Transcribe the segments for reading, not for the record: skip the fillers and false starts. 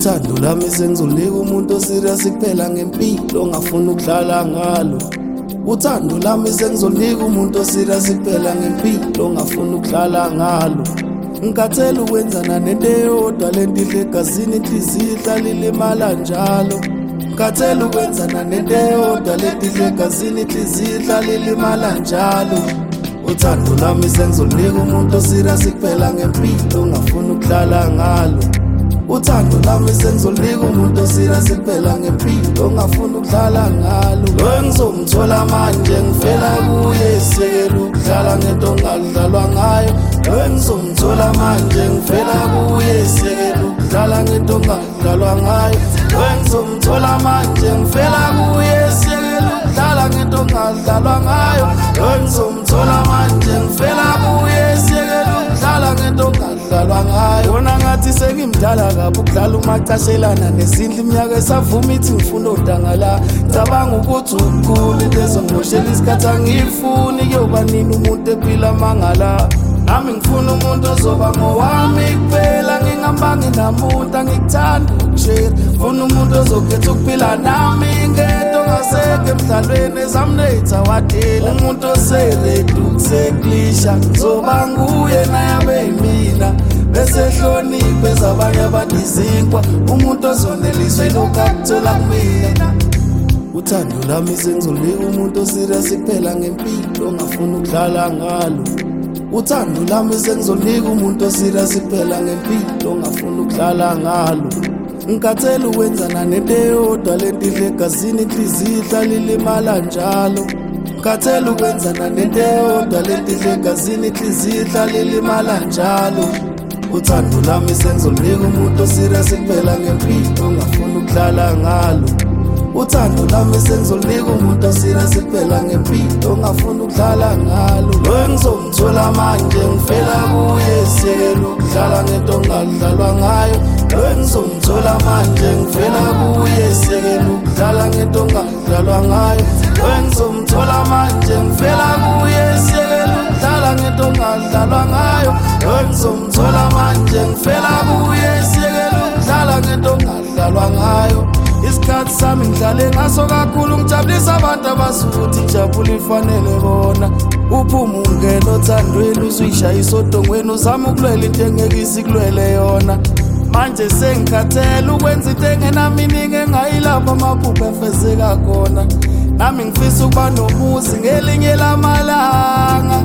Uthando lami sengizonika umuntu oserious kuphela ngempilo ongafuna ukudlala ngalo. Uthando lami sengizonika umuntu oserious kuphela ngempilo ongafuna ukudlala ngalo. Ngikathela ukwenzana nento eyodwa lento idla egazini inhliziyo ihlala ilimala njalo. Ngikathela ukwenzana nento eyodwa lento idla egazini inhliziyo ihlala ilimala njalo. Uthando lami sengizonika umuntu oserious kuphela ngempilo ongafuna ukudlala ngalo. Uthando lami sengizonika umuntu oserious kuphela ngempilo ongafuna ukudlala ngalo. Lo ngizomthola manje ngifela kuye sekela ukudlala ngento ongadlalwa ngayo. Lo ngizomthola manje ngifela kuye sekela ukudlala ngento ongadlalwa ngayo. Lo ngizomthola manje ngifela kuye sekela ukudlala ngento ongadlalwa ngayo. Lo ngizomthola manje ngifela kuye sekela ukudlala ngento ongadlalwa ngayo. Wona ngathi sengimdala kabi ukudlala umacashelana nezindlu iminyaka esavuma ithi ngifuna udangala. Cabanga ukuthi ukukhulu into ezongiboshela isikhathi angifuni kuyoba nini umuntu ephila mangala. Nami ngifuna umuntu ozoba ngowami kuphela ngingambanga namuntu angikuthanda ukushare. Ngifuna umuntu ozokhetha ukuphila nami ngento ongasekho emdlalweni examinator wadela. Umuntu oseredi ukuseklisha ngizoba nguye naye abe yimina bese hloniphe zabanye abantu izinkwa. Umuntu ozoneliswe lokhu akuthola kumina. Uthando lami sengizonika umuntu oserious kuphela ngempilo ongafuna ukudlala ngalo. Uthando lami sengizonika umuntu oserious kuphela ngempilo ongafuna ukudlala ngalo. Ngikathela ukwenzana nento eyodwa lento idla egazini inhliziyo ihlala ilimala njalo. Ngikathela ukwenzana nento eyodwa lento idla egazini inhliziyo ihlala ilimala njalo. Uthando lami sengizonika umuntu oserious kuphela ngempilo ongafuna ukudlala ngalo. Uthando lami sengizonika umuntu oserious kuphela ngempilo ongafuna ukudlala ngalo. Lo ngizomthola manje ngifela kuye sekela ukudlala ngento ongadlalwa ngayo. Lo ngizomthola manje ngifela kuye sekela ukudlala ngento ongadlalwa ngayo. Lo ngizomthola manje ngifela kuye sekela ukudlala ngento ongadlalwa ngayo. Lo ngizomthola manje ngifela kuye sekela ukudlala ngento ongadlalwa ngayo. Isikhathi sami ngidlale ngaso kakhulu ngijabulisa abantu abasukuthi injabulo ifanele bona. Uphuma ungena othandweni usuyishayisa odongweni uzama ukulwela into engeke isikulwele yona. Manje sengikhathele ukwenza into engenaminingi engayilapha amaphupho efezeka khona. Nami ngifisa ukuba nomuzi ngelinye lamalanga.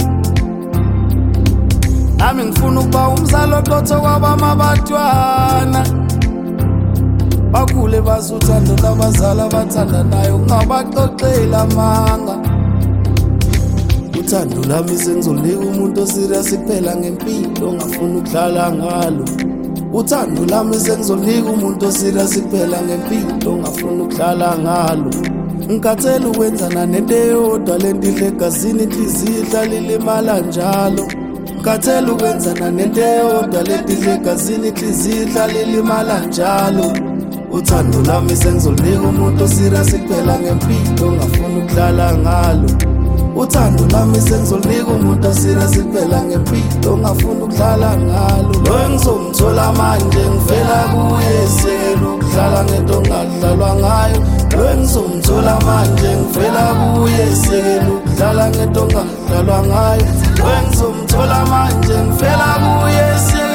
Nami ngifuna ukuba umzali oqotho kwabamabatwana. Bakhule bazi uthando labazali abathandanayo kungabaxoxeli amanga. Uthando lami sengizonika umuntu oserious kuphela ngempilo ongafuna ukudlala ngalo. Uthando lami sengizonika umuntu oserious kuphela ngempilo ongafuna ukudlala ngalo. Ngikathela ukwenzana nento eyodwa lento idla egazini inhliziyo ihlala ilimala njalo. Ngikathela ukwenzana nento eyodwa lento idla egazini inhliziyo ihlala ilimala njalo. Uthando lami sengizonika umuntu oserious kuphela ngempilo ongafuna ukudlala ngalo. Uthando lami sengizonika umuntu oserious kuphela ngempilo ongafuna ukudlala ngalo. Lo ngizomthola manje ngifela kuye sekela ukudlala ngento ongadlalwa ngayo. Lo ngizomthola manje ngifela kuye sekela ukudlala ngento ongadlalwa ngayo. Lo ngizomthola manje ngifela kuye sekela